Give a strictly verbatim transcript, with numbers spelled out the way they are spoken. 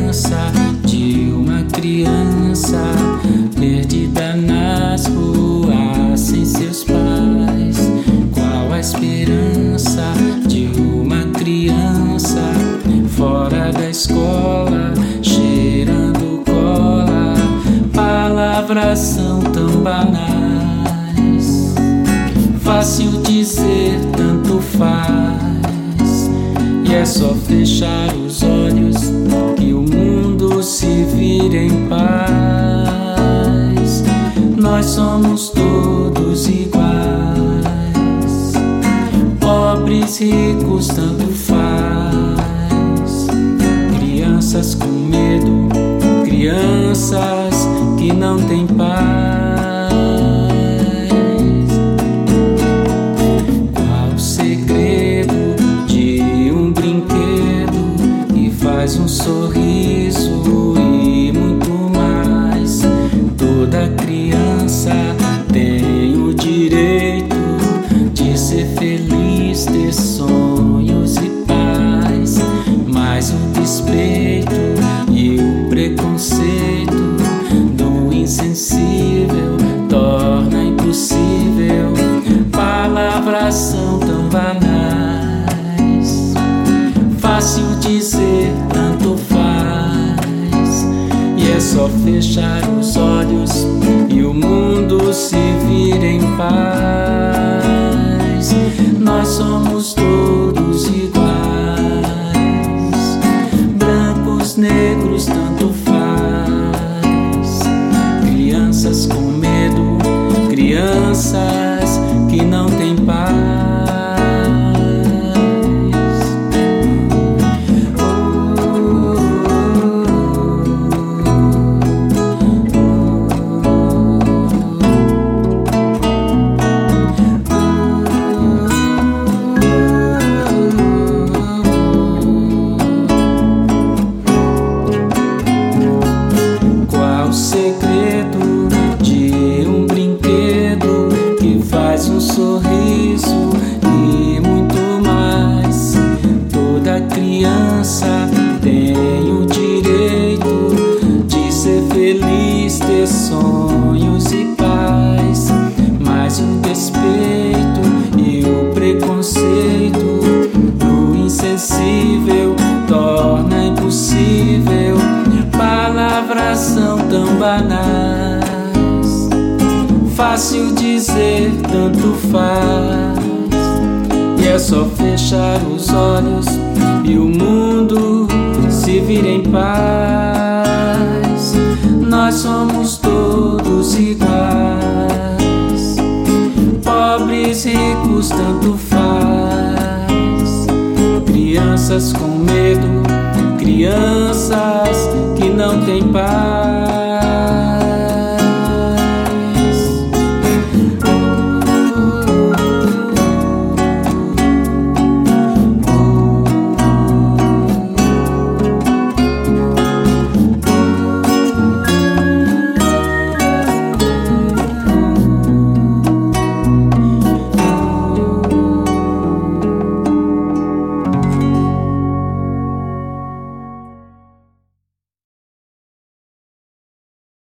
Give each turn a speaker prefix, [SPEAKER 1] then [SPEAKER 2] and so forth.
[SPEAKER 1] lembrança de uma criança perdida nas ruas sem seus pais. Qual a esperança de uma criança fora da escola, cheirando cola? Palavras são tão banais, fácil dizer, tanto faz. E é só fechar os olhos que o mundo se vira em paz. Nós somos todos iguais, pobres, ricos, tanto faz. Crianças com medo, crianças que não têm paz. Faz um sorriso e muito mais. Toda criança tem o direito de ser feliz, ter sonhos e paz. Mas o despeito e o preconceito do insensível torna impossível. Palavras são tão banais, fácil dizer, tanto faz. E é só fechar os olhos e o mundo se vira em paz. Nós somos todos iguais, brancos, negros, tanto faz. Crianças com medo, crianças que não têm paz. Um sorriso e muito mais. Toda criança tem o direito de ser feliz, ter sonhos e paz. Mas o despeito e o preconceito do insensível torna impossível. Palavras são tão banais, fácil dizer, tanto faz. E é só fechar os olhos e o mundo se vira em paz. Nós somos todos iguais, pobres, ricos, tanto faz. Crianças com medo, crianças que não têm paz.